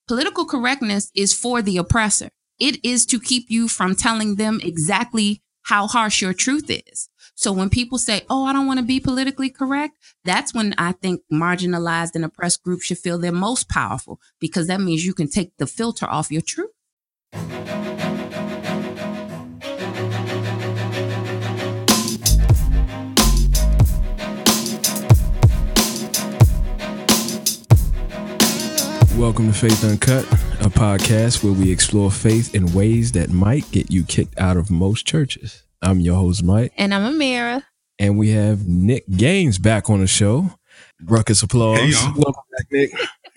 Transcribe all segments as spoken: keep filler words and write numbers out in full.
Political correctness is for the oppressor. It is to keep you from telling them exactly how harsh your truth is. So when people say, oh, I don't want to be politically correct, that's when I think marginalized and oppressed groups should feel they're most powerful, because that means you can take the filter off your truth. Welcome to Faith Uncut, a podcast where we explore faith in ways that might get you kicked out of most churches. I'm your host, Mike. And I'm Amira. And we have Nick Gaines back on the show. Ruckus applause. Hey, y'all. Welcome back, Nick.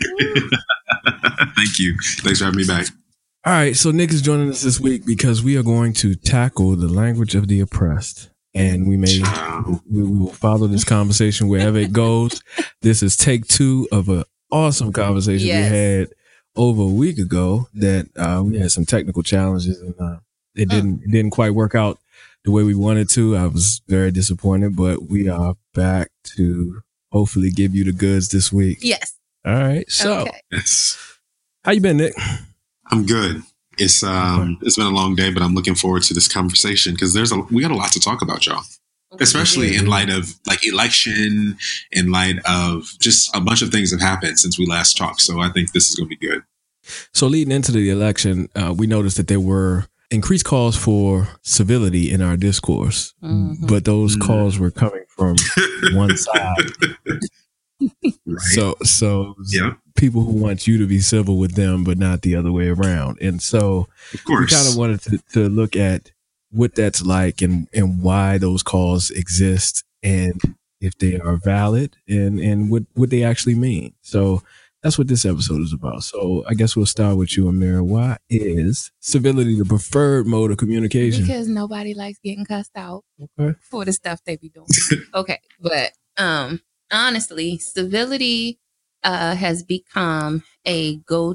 Thank you. Thanks for having me back. All right, so Nick is joining us this week because we are going to tackle the language of the oppressed. And we may we will follow this conversation wherever it goes. This is take two of a awesome conversation yes. we had over a week ago that uh, we had some technical challenges and uh, it didn't it didn't quite work out the way we wanted to. I was very disappointed, but we are back to hopefully give you the goods this week. Yes. All right. So, okay. Yes. How you been, Nick? I'm good. It's um it's been a long day, but I'm looking forward to this conversation because there's a we got a lot to talk about, y'all. Especially in light of like election, in light of just a bunch of things have happened since we last talked. So I think this is going to be good. So leading into the election, uh, we noticed that there were increased calls for civility in our discourse, mm-hmm. but those mm-hmm. calls were coming from one side. Right. So, so yeah. people who want you to be civil with them, but not the other way around. And so of course. we kind of wanted to, to look at what that's like and, and why those calls exist and if they are valid and, and what, what they actually mean. So that's what this episode is about. So I guess we'll start with you, Amira. Why is civility the preferred mode of communication? Because nobody likes getting cussed out okay. for the stuff they be doing. Okay. But um, honestly, civility uh, has become a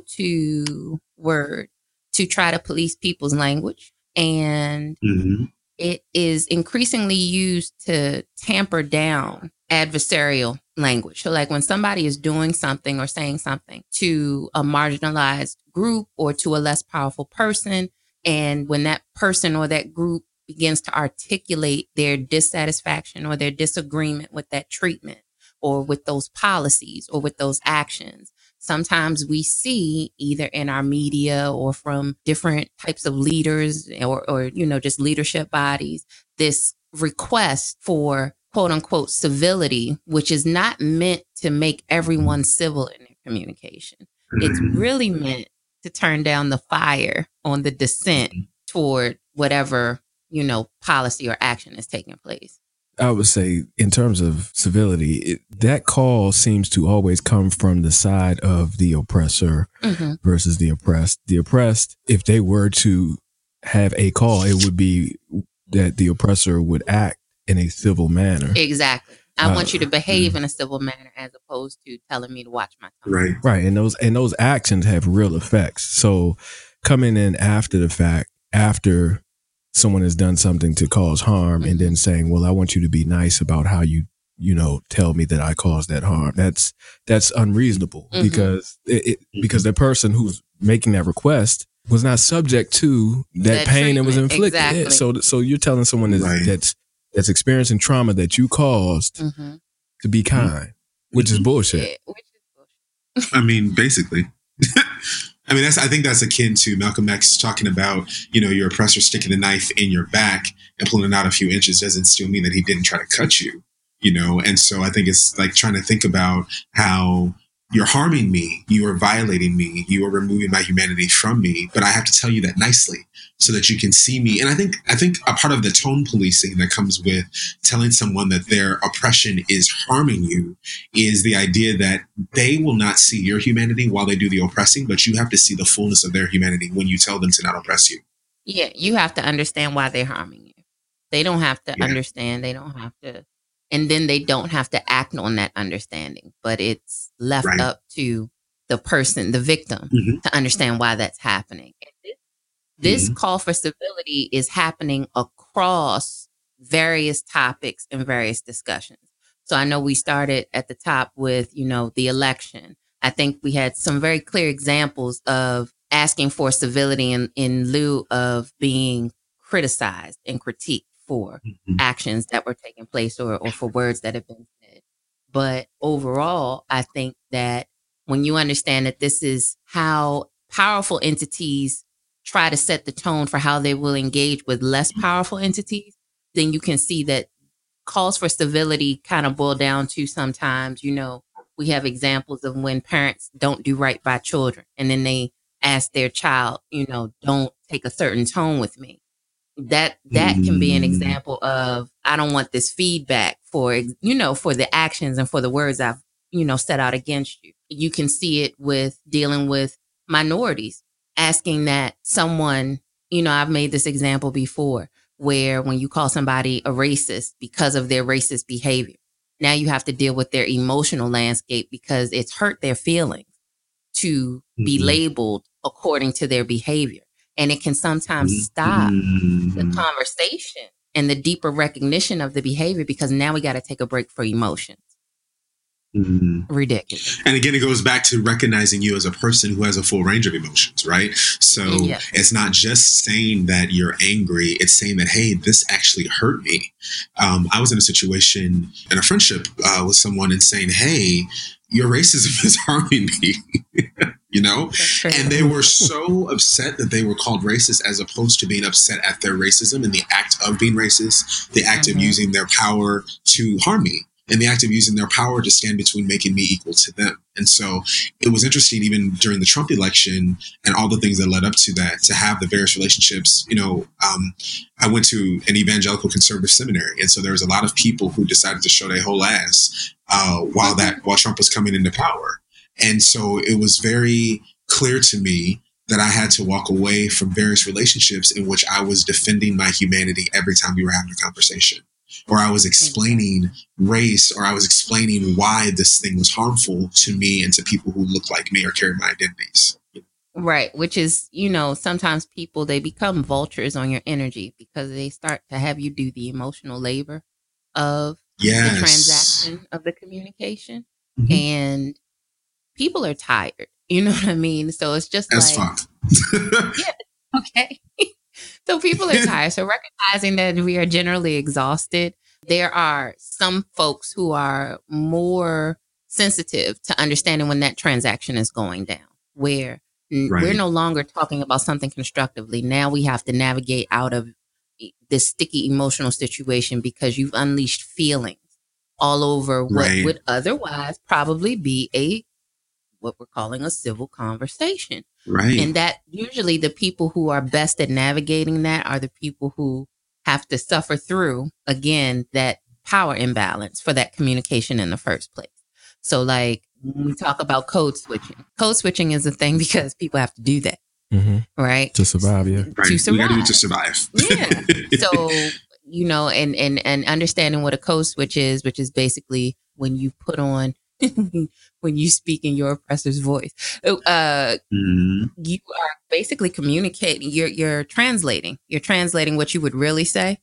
go-to word to try to police people's language. And mm-hmm. it is increasingly used to tamper down adversarial language. So like when somebody is doing something or saying something to a marginalized group or to a less powerful person, and when that person or that group begins to articulate their dissatisfaction or their disagreement with that treatment or with those policies or with those actions, sometimes we see either in our media or from different types of leaders or, or, you know, just leadership bodies, this request for quote unquote civility, which is not meant to make everyone civil in their communication. It's really meant to turn down the fire on the dissent toward whatever, you know, policy or action is taking place. I would say in terms of civility, it, that call seems to always come from the side of the oppressor mm-hmm. versus the oppressed. The oppressed, if they were to have a call, it would be that the oppressor would act in a civil manner. Exactly. I uh, want you to behave mm-hmm. in a civil manner as opposed to telling me to watch my tongue. Right. Right. And those and those actions have real effects. So coming in after the fact, after someone has done something to cause harm, mm-hmm. and then saying, well, I want you to be nice about how you, you know, tell me that I caused that harm. That's, that's unreasonable mm-hmm. because it, it because the person who's making that request was not subject to that, that pain that was inflicted. Exactly. Yeah, so, so you're telling someone that's, right. that's, that's experiencing trauma that you caused mm-hmm. to be kind, mm-hmm. which is bullshit. Yeah, which is bullshit. I mean, basically. I mean, that's, I think that's akin to Malcolm X talking about, you know, your oppressor sticking a knife in your back and pulling it out a few inches doesn't still mean that he didn't try to cut you, you know? And so I think it's like trying to think about how you're harming me, you are violating me, you are removing my humanity from me, but I have to tell you that nicely so that you can see me. And I think, I think a part of the tone policing that comes with telling someone that their oppression is harming you is the idea that they will not see your humanity while they do the oppressing, but you have to see the fullness of their humanity when you tell them to not oppress you. Yeah, you have to understand why they're harming you. They don't have to yeah. understand. They don't have to. And then they don't have to act on that understanding, but it's left right. up to the person, the victim, mm-hmm. to understand why that's happening. And this this mm-hmm. call for civility is happening across various topics and various discussions. So I know we started at the top with, you know, the election. I think we had some very clear examples of asking for civility in, in lieu of being criticized and critiqued for Mhm. actions that were taking place or, or for words that have been said. But overall, I think that when you understand that this is how powerful entities try to set the tone for how they will engage with less powerful entities, then you can see that calls for civility kind of boil down to sometimes, you know, we have examples of when parents don't do right by children and then they ask their child, you know, don't take a certain tone with me. That that can be an Mm. example of I don't want this feedback for, you know, for the actions and for the words I've, you know, set out against you. You can see it with dealing with minorities, asking that someone, you know, I've made this example before where when you call somebody a racist because of their racist behavior, now you have to deal with their emotional landscape because it's hurt their feelings to be Mhm. labeled according to their behavior. And it can sometimes stop the Mhm. conversation and the deeper recognition of the behavior because now we got to take a break for emotions. Mhm. Ridiculous. And again, it goes back to recognizing you as a person who has a full range of emotions, right? So Yes. it's not just saying that you're angry, it's saying that, hey, this actually hurt me. Um, I was in a situation in a friendship uh, with someone and saying, hey, your racism is harming me, you know? That's And crazy. they were so upset that they were called racist as opposed to being upset at their racism and the act of being racist, the act Mhm. of using their power to harm me. And the act of using their power to stand between making me equal to them. And so it was interesting, even during the Trump election and all the things that led up to that, to have the various relationships. You know, um, I went to an evangelical conservative seminary. And so there was a lot of people who decided to show their whole ass uh, while that while Trump was coming into power. And so it was very clear to me that I had to walk away from various relationships in which I was defending my humanity every time we were having a conversation. Or I was explaining race, or I was explaining why this thing was harmful to me and to people who look like me or carry my identities. Right. Which is, you know, sometimes people, they become vultures on your energy because they start to have you do the emotional labor of Yes. the transaction of the communication. Mhm. And people are tired. You know what I mean? So it's just As like, fuck. yeah, okay. So people are tired. So recognizing that we are generally exhausted, there are some folks who are more sensitive to understanding when that transaction is going down, where n- we're Right. no longer talking about something constructively. Now we have to navigate out of e- this sticky emotional situation because you've unleashed feelings all over what Right. would otherwise probably be a what we're calling a civil conversation. Right. And that usually the people who are best at navigating that are the people who have to suffer through, again, that power imbalance for that communication in the first place. So, like, when we talk about code switching, code switching is a thing because people have to do that, Mm-hmm. right? To survive, yeah. Right. To We survive. got to do it to survive. Yeah. So, you know, and, and, and understanding what a code switch is, which is basically when you put on, when you speak in your oppressor's voice, uh, Mhm. you are basically communicating, you're, you're translating, you're translating what you would really say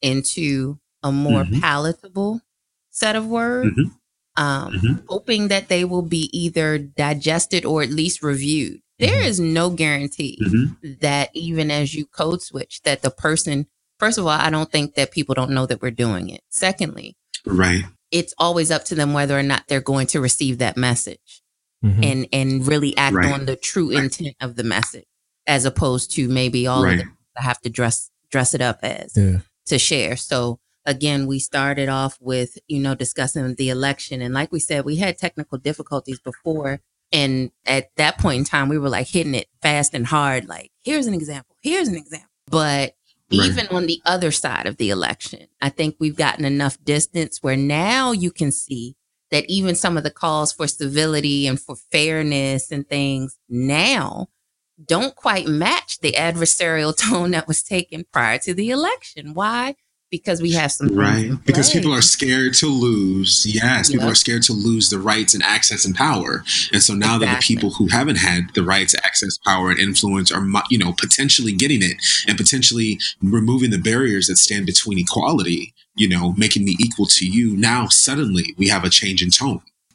into a more Mhm. palatable set of words, Mhm. um, Mhm. hoping that they will be either digested or at least reviewed. There Mhm. is no guarantee Mhm. that even as you code switch, that the person, first of all, I don't think that people don't know that we're doing it. Secondly, Right. it's always up to them whether or not they're going to receive that message Mhm. and, and really act Right. on the true intent of the message, as opposed to maybe all Right. of them have to dress, dress it up as Yeah. to share. So again, we started off with, you know, discussing the election. And like we said, we had technical difficulties before. And at that point in time, we were like hitting it fast and hard. Like, here's an example. Here's an example. But Right. even on the other side of the election, I think we've gotten enough distance where now you can see that even some of the calls for civility and for fairness and things now don't quite match the adversarial tone that was taken prior to the election. Why? Because we have some things Right. in Because play. people are scared to lose. Yes. People Yep. are scared to lose the rights and access and power. And so now that the Exactly. people who haven't had the rights, access, power, and influence are, mu- you know, potentially getting it and potentially removing the barriers that stand between equality, you know, making me equal to you. Now, suddenly we have a change in tone.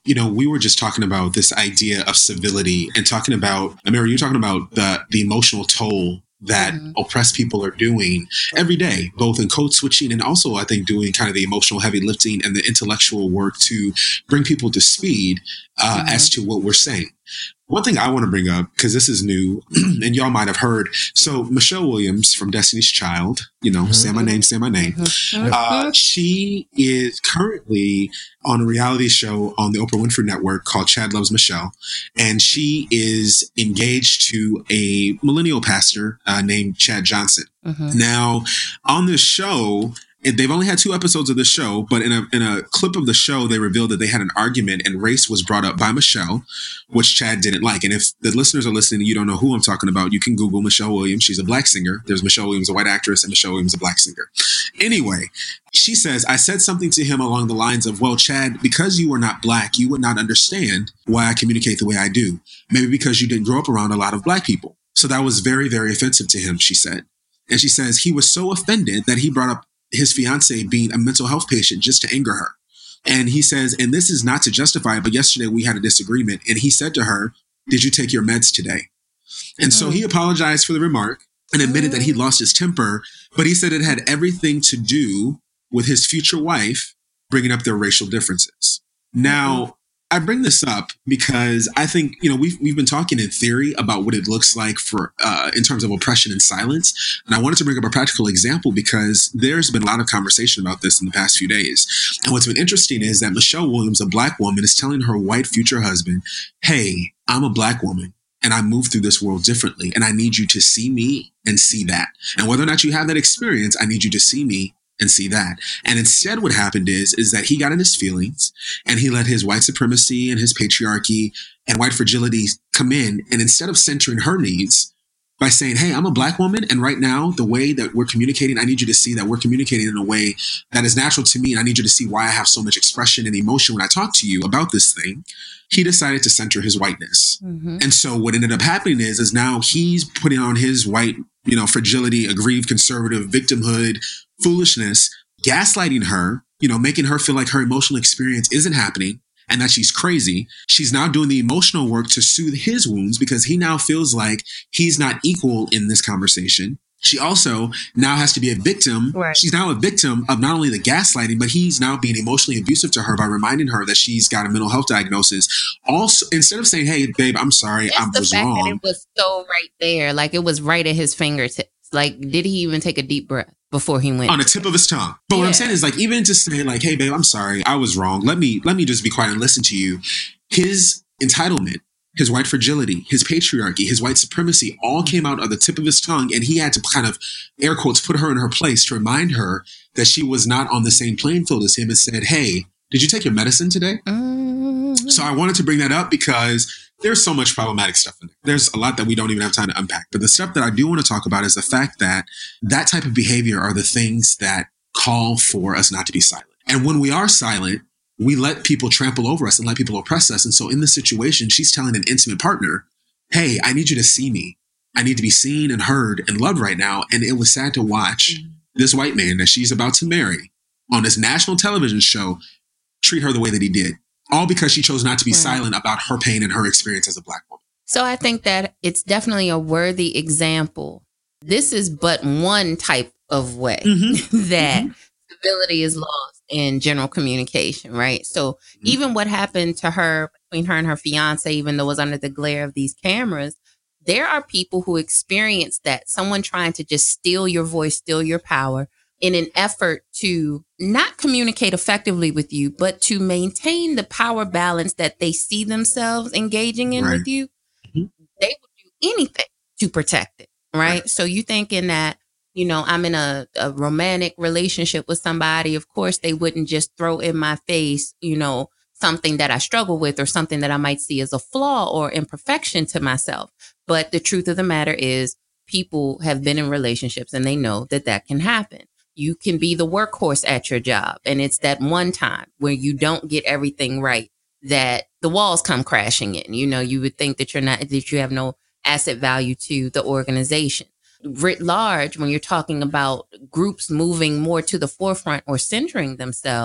you know, we were just talking about this idea of civility and talking about, Amira, you're talking about the, the emotional toll that mm-hmm. oppressed people are doing every day, both in code switching and also, I think, doing kind of the emotional heavy lifting and the intellectual work to bring people to speed uh, mm-hmm. as to what we're saying. One thing I want to bring up, because this is new and y'all might have heard. So Michelle Williams from Destiny's Child, you know, mm-hmm. say my name, say my name. Mm-hmm. Uh, she is currently on a reality show on the Oprah Winfrey Network called Chad Loves Michelle. And she is engaged to a millennial pastor uh, named Chad Johnson. Mm-hmm. Now, on this show, they've only had two episodes of the show, but in a in a clip of the show, they revealed that they had an argument and race was brought up by Michelle, which Chad didn't like. And if the listeners are listening and you don't know who I'm talking about, you can Google Michelle Williams. She's a black singer. There's Michelle Williams, a white actress, and Michelle Williams, a black singer. Anyway, she says, I said something to him along the lines of, well, Chad, because you are not black, you would not understand why I communicate the way I do. Maybe because you didn't grow up around a lot of black people. So that was very, very offensive to him, she said. And she says he was so offended that he brought up his fiance being a mental health patient just to anger her. And he says, and this is not to justify it, but yesterday we had a disagreement. And he said to her, did you take your meds today? And mm. so he apologized for the remark and admitted mm. that he lost his temper, but he said it had everything to do with his future wife bringing up their racial differences. Now, mm-hmm. I bring this up because I think, you know, we've, we've been talking in theory about what it looks like for uh, in terms of oppression and silence. And I wanted to bring up a practical example because there's been a lot of conversation about this in the past few days. And what's been interesting is that Michelle Williams, a black woman, is telling her white future husband, hey, I'm a black woman and I move through this world differently. And I need you to see me and see that. And whether or not you have that experience, I need you to see me and see that. And instead what happened is, is that he got in his feelings and he let his white supremacy and his patriarchy and white fragility come in. And instead of centering her needs by saying, hey, I'm a black woman. And right now, the way that we're communicating, I need you to see that we're communicating in a way that is natural to me. And I need you to see why I have so much expression and emotion when I talk to you about this thing. He decided to center his whiteness. Mm-hmm. And so what ended up happening is, is now he's putting on his white, you know, fragility, aggrieved conservative victimhood, foolishness, gaslighting her, you know, making her feel like her emotional experience isn't happening and that she's crazy. She's now doing the emotional work to soothe his wounds because he now feels like he's not equal in this conversation. She also now has to be a victim. Right. She's now a victim of not only the gaslighting, but he's now being emotionally abusive to her by reminding her that she's got a mental health diagnosis. Also, instead of saying, hey, babe, I'm sorry, I was the fact wrong. That it was so right there. Like it was right at his fingertips. Like, did he even take a deep breath before he went? On the tip of his tongue. But yeah. What I'm saying is, like, even to say, like, hey, babe, I'm sorry, I was wrong. Let me let me just be quiet and listen to you. His entitlement, his white fragility, his patriarchy, his white supremacy all came out of the tip of his tongue. And he had to kind of, air quotes, put her in her place to remind her that she was not on the same playing field as him and said, hey, did you take your medicine today? Mm-hmm. So I wanted to bring that up because there's so much problematic stuff in there. There's a lot that we don't even have time to unpack. But the stuff that I do want to talk about is the fact that that type of behavior are the things that call for us not to be silent. And when we are silent, we let people trample over us and let people oppress us. And so in this situation, she's telling an intimate partner, hey, I need you to see me. I need to be seen and heard and loved right now. And it was sad to watch mm-hmm. this white man that she's about to marry on this national television show treat her the way that he did. All because she chose not to be right. silent about her pain and her experience as a black woman. So I think that it's definitely a worthy example. This is but one type of way mm-hmm. that mm-hmm. civility is lost in general communication, right? So mm-hmm. even what happened to her, between her and her fiance, even though it was under the glare of these cameras, there are people who experience that, someone trying to just steal your voice, steal your power, in an effort to not communicate effectively with you, but to maintain the power balance that they see themselves engaging in right. with you. Mm-hmm. They would do anything to protect it, right? right? So you thinking that, you know, I'm in a, a romantic relationship with somebody. Of course, they wouldn't just throw in my face, you know, something that I struggle with or something that I might see as a flaw or imperfection to myself. But the truth of the matter is, people have been in relationships and they know that that can happen. You can be the workhorse at your job. And it's that one time where you don't get everything right that the walls come crashing in. You know, you would think that you're not, that you have no asset value to the organization. Writ large, when you're talking about groups moving more to the forefront or centering themselves,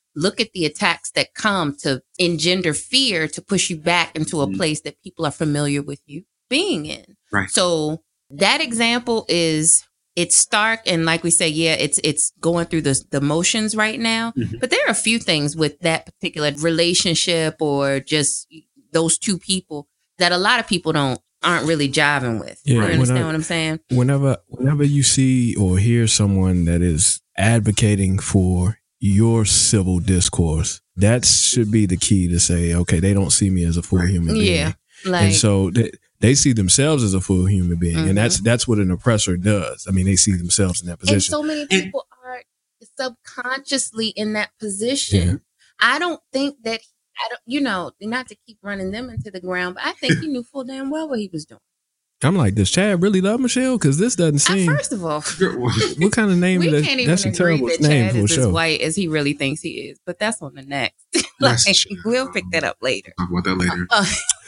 look at the attacks that come to engender fear to push you back into a mm-hmm. place that people are familiar with you being in. Right. So that example is, it's stark. And like we say, yeah, it's it's going through the, the motions right now. Mm-hmm. But there are a few things with that particular relationship or just those two people that a lot of people don't aren't really jiving with. Yeah, you understand I, what I'm saying? Whenever whenever you see or hear someone that is advocating for your civil discourse, that should be the key to say, okay, they don't see me as a full human being. Yeah. Like, and so they, they see themselves as a full human being. Mm-hmm. And that's that's what an oppressor does. I mean, they see themselves in that position. And so many people are subconsciously in that position. Yeah. I don't think that, I don't, you know, not to keep running them into the ground, but I think he knew full damn well what he was doing. I'm like, does Chad really love Michelle? Because this doesn't seem. Uh, first of all, what kind of name is that? Can't even that's a terrible that name Chad for a is show. As white as he really thinks he is, but that's on the next. Like, we'll pick that up later. Talk about that later. Uh,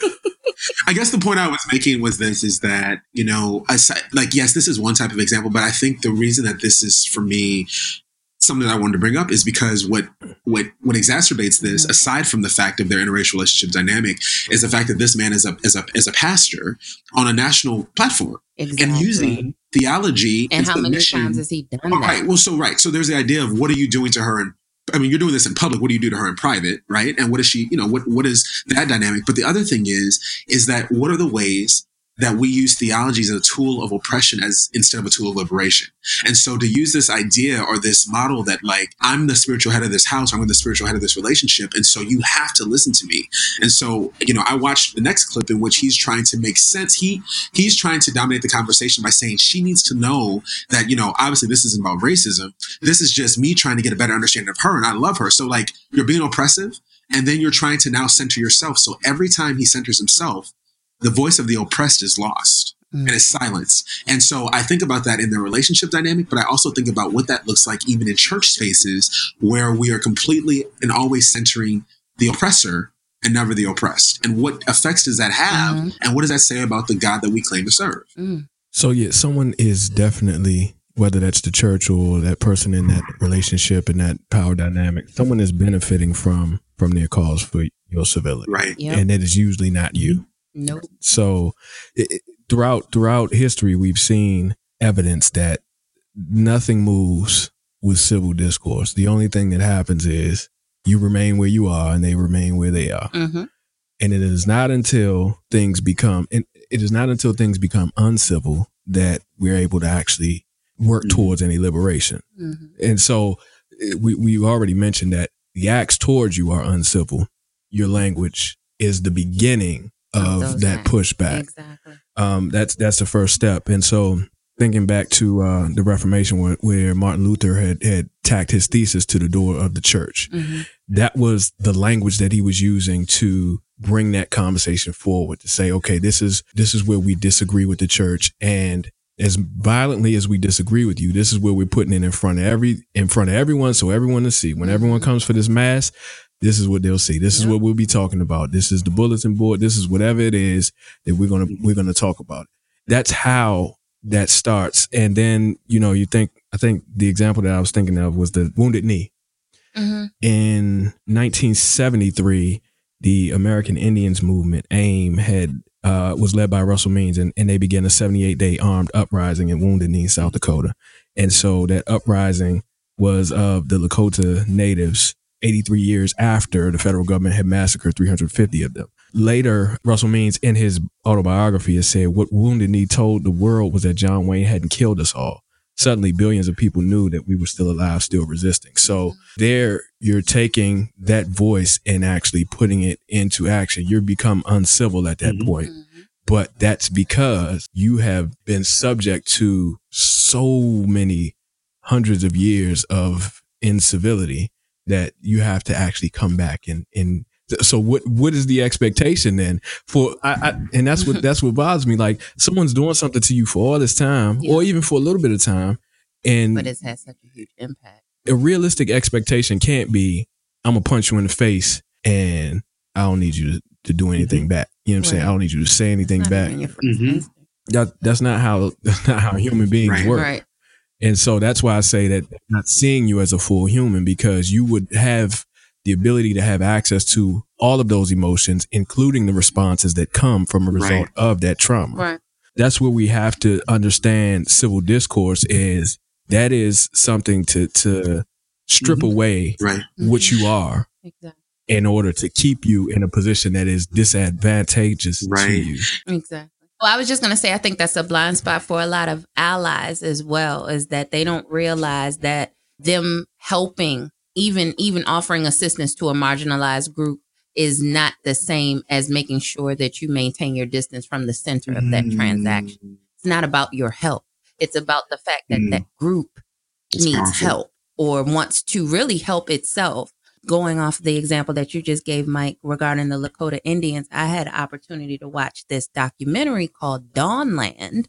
I guess the point I was making was this: is that, you know, aside, like, yes, this is one type of example, but I think the reason that this is for me something that I wanted to bring up is because what what what exacerbates this, mm-hmm. aside from the fact of their interracial relationship dynamic, is the fact that this man is a is a is a pastor on a national platform. Exactly. And using theology and how many mission. times has he done All that? right. Well, so right. So there's the idea of what are you doing to her in I mean, you're doing this in public. What do you do to her in private, right? And what is she, you know, what what is that dynamic? But the other thing is, is that what are the ways that we use theology as a tool of oppression as instead of a tool of liberation? And so to use this idea or this model that, like, I'm the spiritual head of this house, I'm the spiritual head of this relationship, and so you have to listen to me. And so, you know, I watched the next clip in which he's trying to make sense. He he's trying to dominate the conversation by saying she needs to know that, you know, obviously this isn't about racism. This is just me trying to get a better understanding of her, and I love her. So, like, you're being oppressive, and then you're trying to now center yourself. So every time he centers himself, the voice of the oppressed is lost mm. and is silenced. And so I think about that in the relationship dynamic, but I also think about what that looks like even in church spaces where we are completely and always centering the oppressor and never the oppressed. And what effects does that have? Mm. And what does that say about the God that we claim to serve? Mm. So yeah, someone is definitely, whether that's the church or that person in that relationship and that power dynamic, someone is benefiting from from their cause for your civility. Right. Yep. And that is usually not you. Nope. So it, throughout throughout history, we've seen evidence that nothing moves with civil discourse. The only thing that happens is you remain where you are and they remain where they are. Mm-hmm. And it is not until things become and it is not until things become uncivil that we're able to actually work mm-hmm. towards any liberation. Mm-hmm. And so we we already mentioned that the acts towards you are uncivil. Your language is the beginning of that acts. Pushback. Exactly. Um, that's that's the first step. And so thinking back to uh, the Reformation where, where Martin Luther had, had tacked his thesis to the door of the church, mm-hmm. that was the language that he was using to bring that conversation forward, to say, okay, this is this is where we disagree with the church. And as violently as we disagree with you, this is where we're putting it in front of every in front of everyone so everyone to see. When everyone comes for this mass, this is what they'll see. This yep. is what we'll be talking about. This is the bulletin board. This is whatever it is that we're gonna we're gonna talk about. That's how that starts. And then, you know, you think I think the example that I was thinking of was the Wounded Knee. Mm-hmm. In nineteen seventy-three, the American Indians movement, AIM, had uh, was led by Russell Means, and, and they began a seventy-eight day armed uprising in Wounded Knee, South Dakota. And so that uprising was of the Lakota natives eighty-three years after the federal government had massacred three hundred fifty of them. Later, Russell Means, in his autobiography, has said, what Wounded Knee told the world was that John Wayne hadn't killed us all. Suddenly, billions of people knew that we were still alive, still resisting. So there, you're taking that voice and actually putting it into action. You become uncivil at that mm-hmm. point. But that's because you have been subject to so many hundreds of years of incivility that you have to actually come back and, and so what, what is the expectation then for, I, I and that's what, that's what bothers me. Like someone's doing something to you for all this time yeah. or even for a little bit of time. And but it's had such a huge impact. A realistic expectation can't be, I'm gonna punch you in the face and I don't need you to, to do anything mm-hmm. back. You know what I'm right. saying? I don't need you to say anything back. Mm-hmm. That, that's not how, that's not how human beings right. work. Right. And so that's why I say that not seeing you as a full human, because you would have the ability to have access to all of those emotions, including the responses that come from a result Right. of that trauma. Right. That's where we have to understand civil discourse is that is something to, to strip Mhm. away Right. what you are Exactly. in order to keep you in a position that is disadvantageous to Right. you. Exactly. Well, I was just going to say, I think that's a blind spot for a lot of allies as well, is that they don't realize that them helping, even even offering assistance to a marginalized group is not the same as making sure that you maintain your distance from the center of that Mm. transaction. It's not about your help. It's about the fact that Mm. that group It's needs powerful. help or wants to really help itself. Going off the example that you just gave, Mike, regarding the Lakota Indians, I had an opportunity to watch this documentary called Dawnland.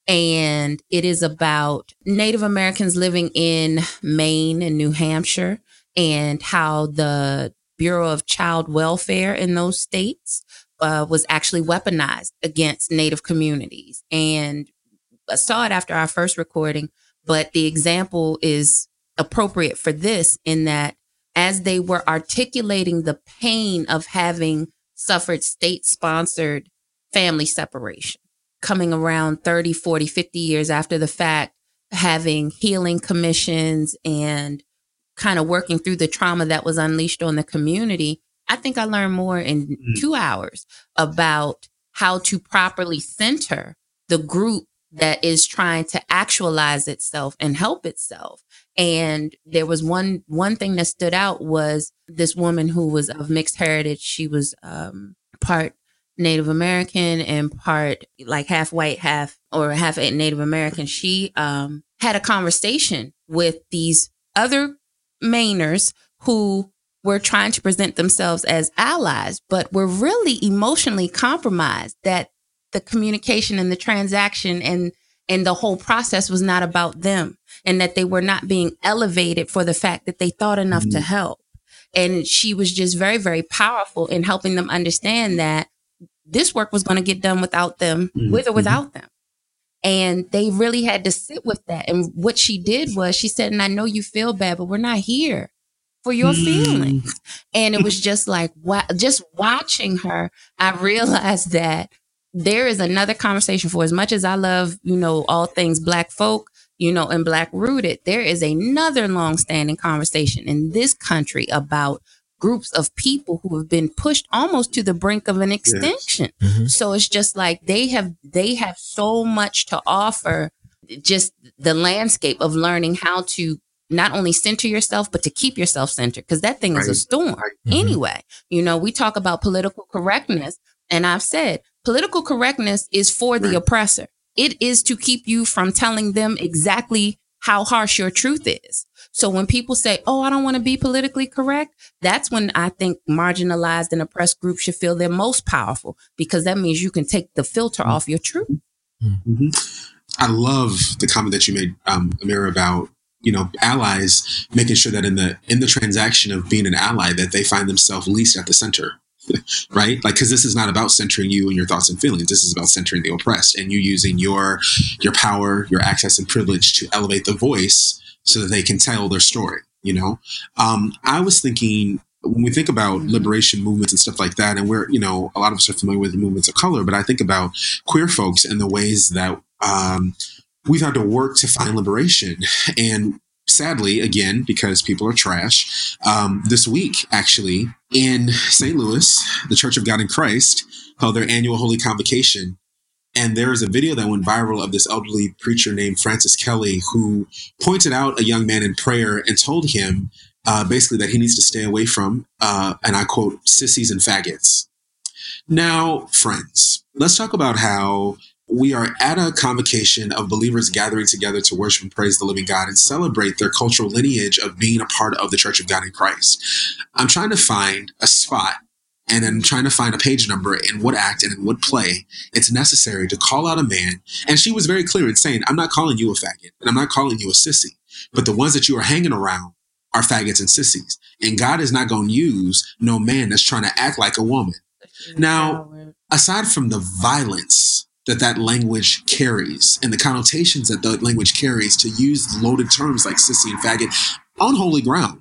And it is about Native Americans living in Maine and New Hampshire and how the Bureau of Child Welfare in those states uh, was actually weaponized against Native communities. And I saw it after our first recording, but the example is appropriate for this in that as they were articulating the pain of having suffered state-sponsored family separation, coming around thirty, forty, fifty years after the fact, having healing commissions and kind of working through the trauma that was unleashed on the community, I think I learned more in Mm. two hours about how to properly center the group that is trying to actualize itself and help itself. And there was one one thing that stood out was this woman who was of mixed heritage. She was um, part Native American and part like half white, half or half Native American. She um, had a conversation with these other Mainers who were trying to present themselves as allies, but were really emotionally compromised that the communication and the transaction and and the whole process was not about them, and that they were not being elevated for the fact that they thought enough Mhm. to help. And she was just very, very powerful in helping them understand that this work was going to get done without them, Mhm. with or without them. And they really had to sit with that. And what she did was she said, and I know you feel bad, but we're not here for your Mm. feelings. And it was just like, wow, just watching her, I realized that there is another conversation. For as much as I love, you know, all things Black folk, you know, and Black rooted, there is another long-standing conversation in this country about groups of people who have been pushed almost to the brink of an extinction. Mhm. So it's just like they have they have so much to offer, just the landscape of learning how to not only center yourself, but to keep yourself centered, because that thing is a Right. storm. Right. Mhm. Anyway, you know, we talk about political correctness, and I've said political correctness is for the Right. oppressor. It is to keep you from telling them exactly how harsh your truth is. So when people say, oh, I don't want to be politically correct, that's when I think marginalized and oppressed groups should feel they're most powerful, because that means you can take the filter Mm-hmm. off your truth. Mhm. I love the comment that you made, um, Amira, about, you know, allies making sure that in the in the transaction of being an ally, that they find themselves least at the center, right? Like, because this is not about centering you and your thoughts and feelings. This is about centering the oppressed and you using your your power, your access and privilege to elevate the voice so that they can tell their story. You know, um, I was thinking, when we think about Mhm. liberation movements and stuff like that, and we're, you know, a lot of us are familiar with the movements of color, but I think about queer folks and the ways that um, we've had to work to find liberation. And sadly, again, because people are trash, um, this week, actually, in Saint Louis, the Church of God in Christ held their annual Holy Convocation. And there is a video that went viral of this elderly preacher named Francis Kelly, who pointed out a young man in prayer and told him uh, basically that he needs to stay away from, uh, and I quote, sissies and faggots. Now, friends, let's talk about how we are at a convocation of believers gathering together to worship and praise the living God and celebrate their cultural lineage of being a part of the Church of God in Christ. I'm trying to find a spot and then trying to find a page number in what act and in what play it's necessary to call out a man. And she was very clear in saying, I'm not calling you a faggot and I'm not calling you a sissy, but the ones that you are hanging around are faggots and sissies. And God is not going to use no man that's trying to act like a woman. Now, aside from the violence that that language carries and the connotations that the language carries to use loaded terms like sissy and faggot on holy ground,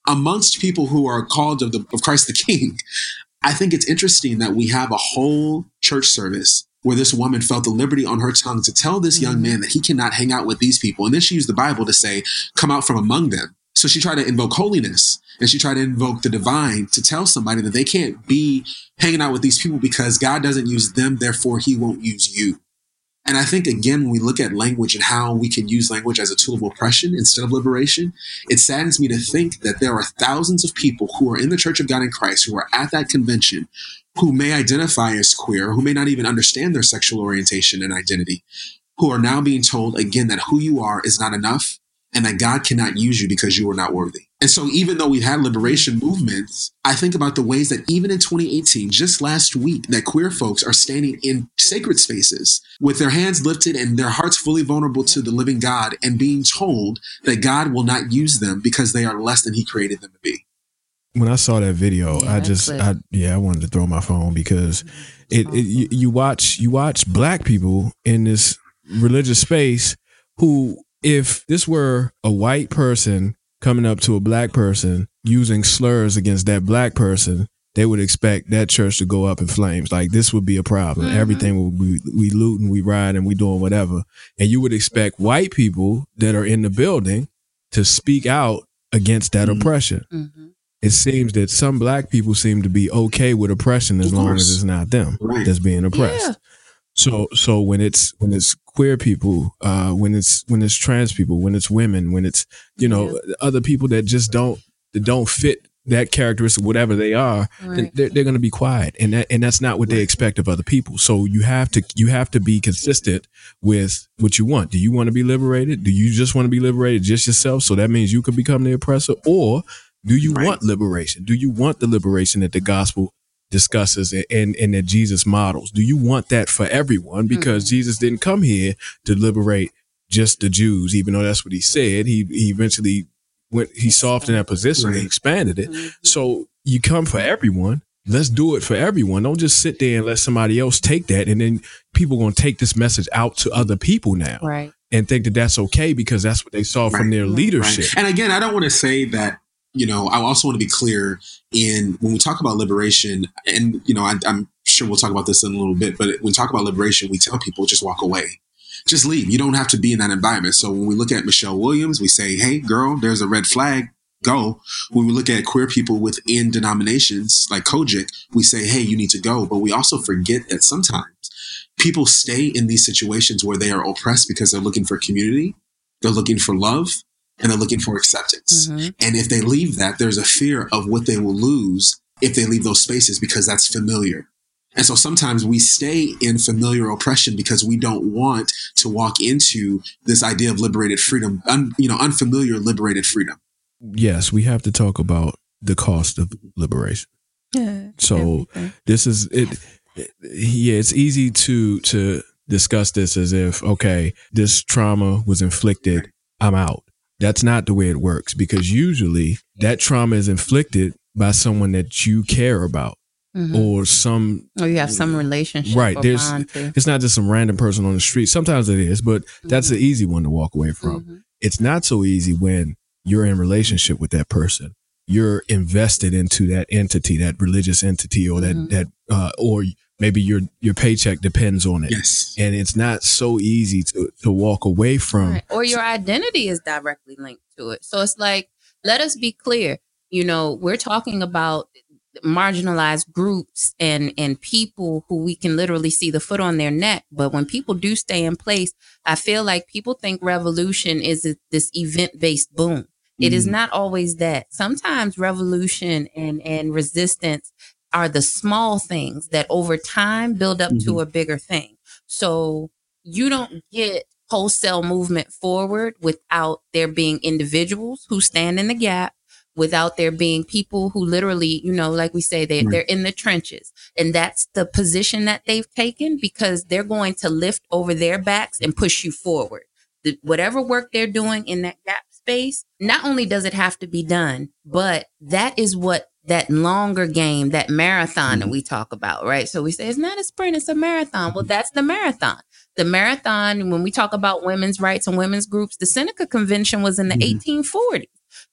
amongst people who are called of, the, of Christ the King, I think it's interesting that we have a whole church service where this woman felt the liberty on her tongue to tell this young man that he cannot hang out with these people. And then she used the Bible to say, come out from among them. So she tried to invoke holiness and she tried to invoke the divine to tell somebody that they can't be hanging out with these people because God doesn't use them, therefore he won't use you. And I think, again, when we look at language and how we can use language as a tool of oppression instead of liberation, it saddens me to think that there are thousands of people who are in the Church of God in Christ, who are at that convention, who may identify as queer, who may not even understand their sexual orientation and identity, who are now being told, again, that who you are is not enough and that God cannot use you because you are not worthy. And so even though we've had liberation movements, I think about the ways that even in twenty eighteen, just last week, that queer folks are standing in sacred spaces with their hands lifted and their hearts fully vulnerable to the living God and being told that God will not use them because they are less than he created them to be. When I saw that video, yeah, I just, I, yeah, I wanted to throw my phone because it, it you, you watch, you watch black people in this religious space who, if this were a white person coming up to a black person using slurs against that black person, they would expect that church to go up in flames. Like this would be a problem. Mm-hmm. Everything would be, we looting, we riding, we doing whatever. And you would expect white people that are in the building to speak out against that mm-hmm. oppression. Mm-hmm. It seems that some black people seem to be okay with oppression as long as it's not them right. that's being oppressed. Yeah. So, so when it's, when it's queer people, uh, when it's, when it's trans people, when it's women, when it's, you know, yeah. other people that just don't, that don't fit that characteristic, whatever they are, right. they're, they're going to be quiet. And that, and that's not what they expect of other people. So you have to, you have to be consistent with what you want. Do you want to be liberated? Do you just want to be liberated just yourself? So that means you could become the oppressor, or do you right. want liberation? Do you want the liberation that the gospel discusses and, and that Jesus models? Do you want that for everyone? Because mm-hmm. Jesus didn't come here to liberate just the Jews, even though that's what he said. He he eventually went, he softened that position right. and expanded it. Mm-hmm. So you come for everyone. Let's do it for everyone. Don't just sit there and let somebody else take that. And then people are going to take this message out to other people now right. and think that that's okay because that's what they saw right. from their leadership. Right. And again, I don't want to say that, you know, I also want to be clear in when we talk about liberation, and, you know, I, I'm sure we'll talk about this in a little bit, but when we talk about liberation, we tell people just walk away, just leave. You don't have to be in that environment. So when we look at Michelle Williams, we say, hey, girl, there's a red flag. Go. When we look at queer people within denominations like Kojic, we say, hey, you need to go. But we also forget that sometimes people stay in these situations where they are oppressed because they're looking for community. They're looking for love. And they're looking for acceptance. Mm-hmm. And if they leave that, there's a fear of what they will lose if they leave those spaces because that's familiar. And so sometimes we stay in familiar oppression because we don't want to walk into this idea of liberated freedom, un, you know, unfamiliar liberated freedom. Yes, we have to talk about the cost of liberation. Yeah, so everything. This is it, it. Yeah, it's easy to to discuss this as if, okay, this trauma was inflicted. I'm out. That's not the way it works, because usually that trauma is inflicted by someone that you care about mm-hmm. or some. Or you have some relationship. Right. There's, it's not just some random person on the street. Sometimes it is, but mm-hmm. that's an easy one to walk away from. Mm-hmm. It's not so easy when you're in relationship with that person. You're invested into that entity, that religious entity, or that, mm-hmm. that, uh, or maybe your, your paycheck depends on it. Yes. And it's not so easy to, to walk away from. Right. Or your identity is directly linked to it. So it's like, let us be clear. You know, we're talking about marginalized groups and, and people who we can literally see the foot on their neck. But when people do stay in place, I feel like people think revolution is this event-based boom. It is not always that. Sometimes revolution and, and resistance are the small things that over time build up mm-hmm. to a bigger thing. So you don't get wholesale movement forward without there being individuals who stand in the gap, without there being people who literally, you know, like we say, they, right. they're in the trenches. And that's the position that they've taken because they're going to lift over their backs and push you forward. The, whatever work they're doing in that gap space, not only does it have to be done, but that is what that longer game, that marathon mm-hmm. that we talk about, right? So we say it's not a sprint, it's a marathon. Well, that's the marathon. The marathon, when we talk about women's rights and women's groups, the Seneca Convention was in the mm-hmm. eighteen forties.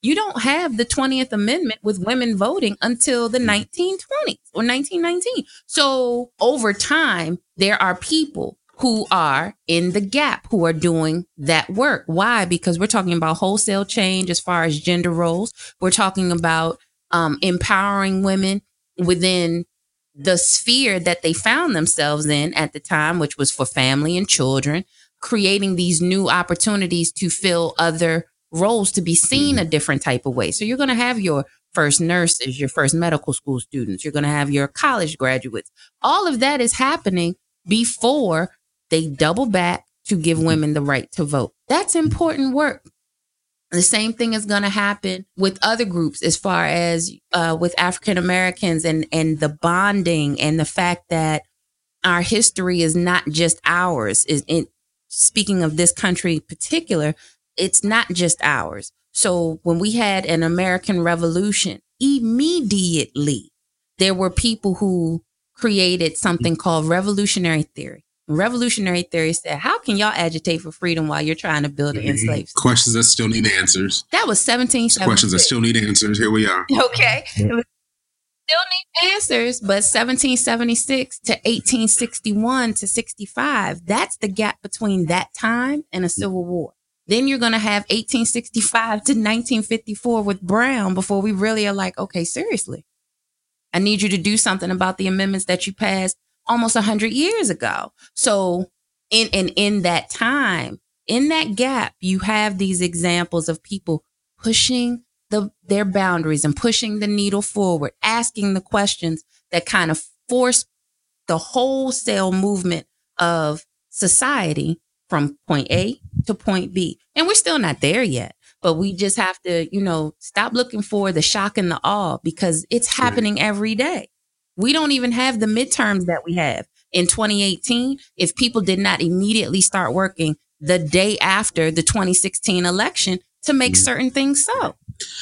You don't have the twentieth Amendment with women voting until the nineteen twenties or nineteen nineteen. So over time, there are people who are in the gap, who are doing that work. Why? Because we're talking about wholesale change as far as gender roles. We're talking about um, empowering women within the sphere that they found themselves in at the time, which was for family and children, creating these new opportunities to fill other roles, to be seen a different type of way. So you're going to have your first nurses, your first medical school students, you're going to have your college graduates. All of that is happening before they double back to give women the right to vote. That's important work. The same thing is going to happen with other groups as far as uh, with African Americans and, and the bonding and the fact that our history is not just ours. Is in speaking of this country in particular, it's not just ours. So when we had an American Revolution, immediately there were people who created something called revolutionary theory. Revolutionary theory said, how can y'all agitate for freedom while you're trying to build an enslaved state? Questions that still need answers. That was seventeen seventy-six. Questions that still need answers. Here we are. Okay. It was, still need answers, but seventeen seventy-six to eighteen sixty-one to sixty-five, that's the gap between that time and a civil war. Then you're going to have eighteen sixty-five to nineteen fifty-four with Brown before we really are like, okay, seriously, I need you to do something about the amendments that you passed almost one hundred years ago. So in, in, in that time, in that gap, you have these examples of people pushing the, their boundaries and pushing the needle forward, asking the questions that kind of force the wholesale movement of society from point A to point B. And we're still not there yet, but we just have to, you know, stop looking for the shock and the awe, because it's happening every day. We don't even have the midterms that we have in twenty eighteen if people did not immediately start working the day after the twenty sixteen election to make certain things so.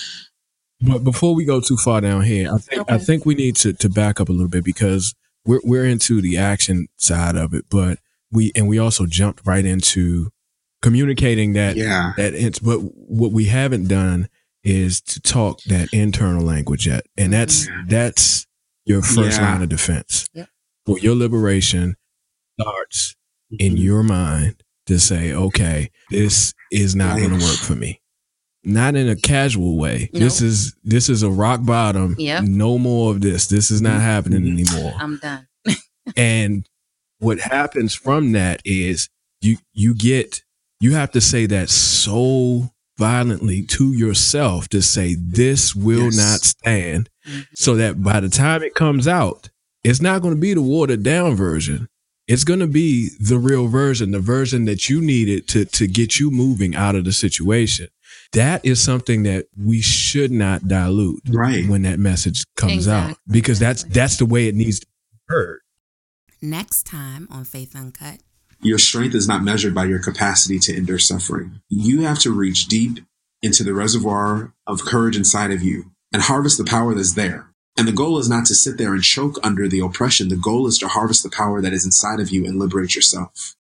But before we go too far down here, I think okay. I think we need to, to back up a little bit, because we're we're into the action side of it, but we and we also jumped right into communicating that yeah. that it's but what we haven't done is to talk that internal language yet, and that's yeah. that's your first yeah. line of defense. Yep. For your liberation starts mm-hmm. in your mind to say, okay, this is not going to work for me. Not in a casual way. Nope. This is this is a rock bottom. Yep. No more of this. This is not happening anymore. I'm done. And what happens from that is you you get you have to say that so violently to yourself to say this will yes. not stand, mm-hmm. so that by the time it comes out, it's not going to be the watered down version. It's going to be the real version, the version that you needed to to get you moving out of the situation. That is something that we should not dilute right. when that message comes exactly. out, because that's that's the way it needs to be heard. Next time on Faith Uncut. Your strength is not measured by your capacity to endure suffering. You have to reach deep into the reservoir of courage inside of you and harvest the power that's there. And the goal is not to sit there and choke under the oppression. The goal is to harvest the power that is inside of you and liberate yourself.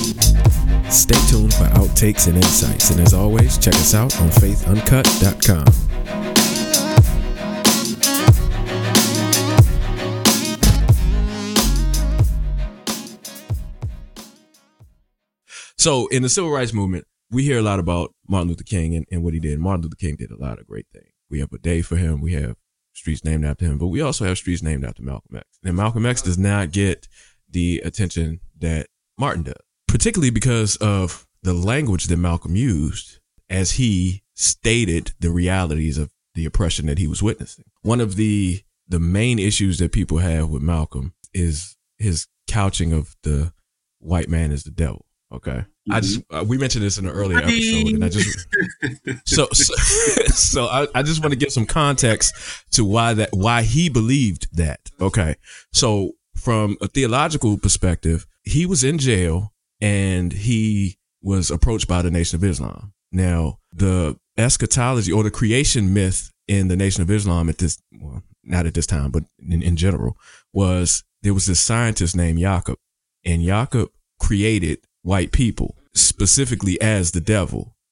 Stay tuned for outtakes and insights. And as always, check us out on faith uncut dot com. So in the civil rights movement, we hear a lot about Martin Luther King and, and what he did. Martin Luther King did a lot of great things. We have a day for him. We have streets named after him, but we also have streets named after Malcolm X. And Malcolm X does not get the attention that Martin does, particularly because of the language that Malcolm used as he stated the realities of the oppression that he was witnessing. One of the the main issues that people have with Malcolm is his couching of the white man as the devil. Okay. Mm-hmm. I just, uh, we mentioned this in an earlier episode, and I just, so, so, so I, I just want to give some context to why that, why he believed that. Okay. So from a theological perspective, he was in jail and he was approached by the Nation of Islam. Now, the eschatology or the creation myth in the Nation of Islam at this, well, not at this time, but in, in general, was there was this scientist named Jacob, and Jacob created white people specifically as the devil.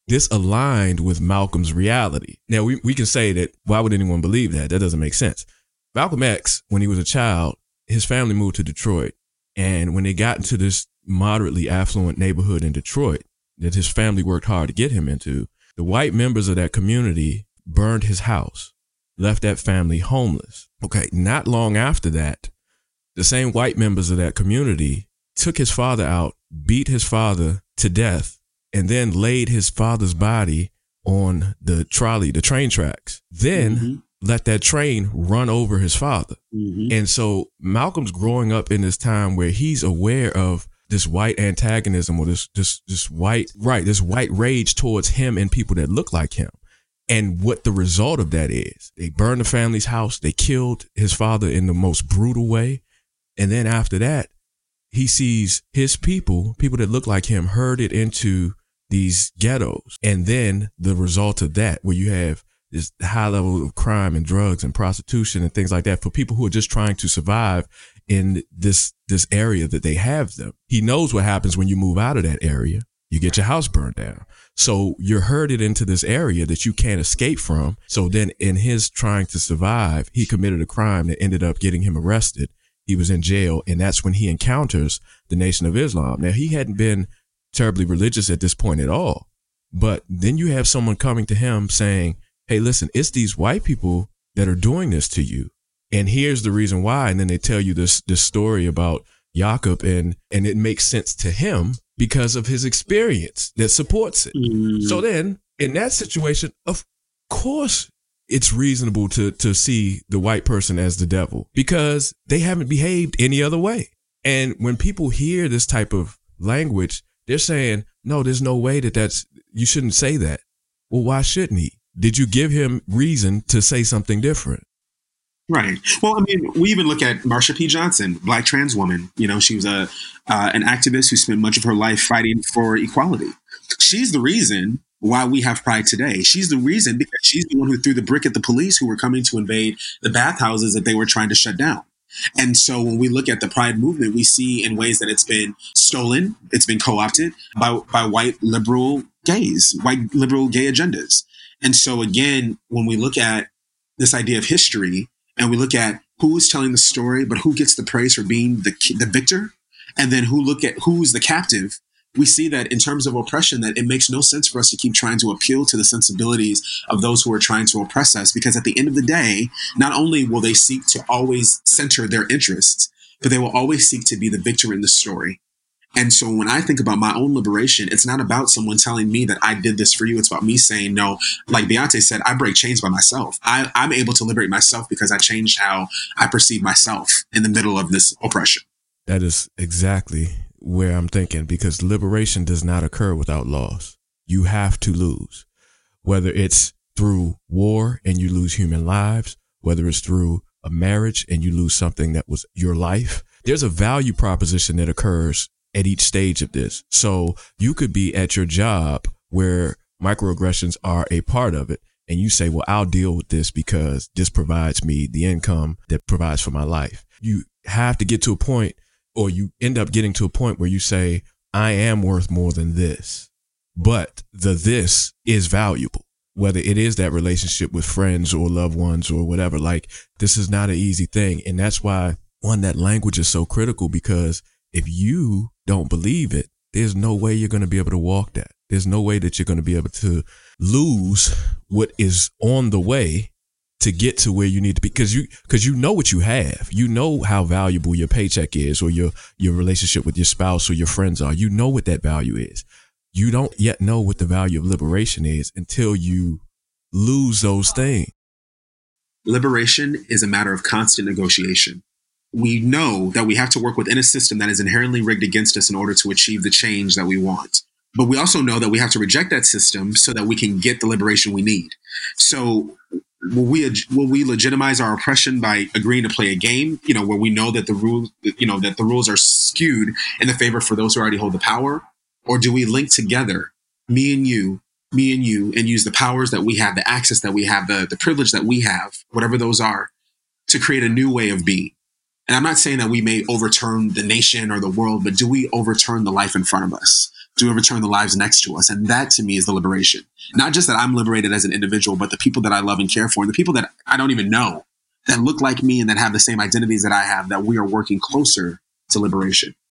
this aligned with Malcolm's reality. Now, we, we can say that, why would anyone believe that? That doesn't make sense. Malcolm X, when he was a child, his family moved to Detroit. And when they got into this moderately affluent neighborhood in Detroit that his family worked hard to get him into, the white members of that community burned his house, left that family homeless. Okay, not long after that, the same white members of that community took his father out, beat his father to death, and then laid his father's body on the trolley, the train tracks. Then mm-hmm. let that train run over his father. Mm-hmm. And so Malcolm's growing up in this time where he's aware of this white antagonism or this this this white right this white rage towards him and people that look like him. And what the result of that is, they burned the family's house. They killed his father in the most brutal way. And then after that, he sees his people, people that look like him, herded into these ghettos. And then the result of that, where you have this high level of crime and drugs and prostitution and things like that for people who are just trying to survive in this, this area that they have them. He knows what happens when you move out of that area. You get your house burned down. So you're herded into this area that you can't escape from. So then in his trying to survive, he committed a crime that ended up getting him arrested. He was in jail, and that's when he encounters the Nation of Islam. Now, he hadn't been terribly religious at this point at all. But then you have someone coming to him saying, hey, listen, it's these white people that are doing this to you. And here's the reason why. And then they tell you this, this story about Jacob, and, and it makes sense to him because of his experience that supports it. Mm. So then in that situation, of course, it's reasonable to, to see the white person as the devil because they haven't behaved any other way. And when people hear this type of language, they're saying, no, there's no way that that's, you shouldn't say that. Well, why shouldn't he? Did you give him reason to say something different? Right. Well, I mean, we even look at Marsha P. Johnson, Black trans woman. You know, she was a uh, an activist who spent much of her life fighting for equality. She's the reason why we have Pride today. She's the reason because she's the one who threw the brick at the police who were coming to invade the bathhouses that they were trying to shut down. And so when we look at the Pride movement, we see in ways that it's been stolen, it's been co-opted by, by white liberal gays, white liberal gay agendas. And so again, when we look at this idea of history and we look at who's telling the story, but who gets the praise for being the the victor, and then who look at who's the captive, we see that in terms of oppression, that it makes no sense for us to keep trying to appeal to the sensibilities of those who are trying to oppress us, because at the end of the day, not only will they seek to always center their interests, but they will always seek to be the victor in the story. And so when I think about my own liberation, it's not about someone telling me that I did this for you. It's about me saying, no, like Beyonce said, I break chains by myself. I, I'm able to liberate myself because I changed how I perceive myself in the middle of this oppression. That is exactly where I'm thinking, because liberation does not occur without loss. You have to lose, whether it's through war and you lose human lives, whether it's through a marriage and you lose something that was your life. There's a value proposition that occurs at each stage of this. So you could be at your job where microaggressions are a part of it, and you say, well, I'll deal with this because this provides me the income that provides for my life. You have to get to a point, or you end up getting to a point where you say, I am worth more than this, but the this is valuable, whether it is that relationship with friends or loved ones or whatever. Like, this is not an easy thing. And that's why, one, that language is so critical, because if you don't believe it, there's no way you're going to be able to walk that. There's no way that you're going to be able to lose what is on the way to get to where you need to be, because you because you know what you have. You know how valuable your paycheck is, or your your relationship with your spouse or your friends are. You know what that value is. You don't yet know what the value of liberation is until you lose those things. Liberation is a matter of constant negotiation. We know that we have to work within a system that is inherently rigged against us in order to achieve the change that we want. But we also know that we have to reject that system so that we can get the liberation we need. So will we, will we legitimize our oppression by agreeing to play a game, you know, where we know that the rules, you know, that the rules are skewed in the favor for those who already hold the power? Or do we link together, me and you, me and you, and use the powers that we have, the access that we have, the, the privilege that we have, whatever those are, to create a new way of being? And I'm not saying that we may overturn the nation or the world, but do we overturn the life in front of us? to overturn the lives next to us. And that to me is the liberation. Not just that I'm liberated as an individual, but the people that I love and care for, and the people that I don't even know that look like me and that have the same identities that I have, that we are working closer to liberation.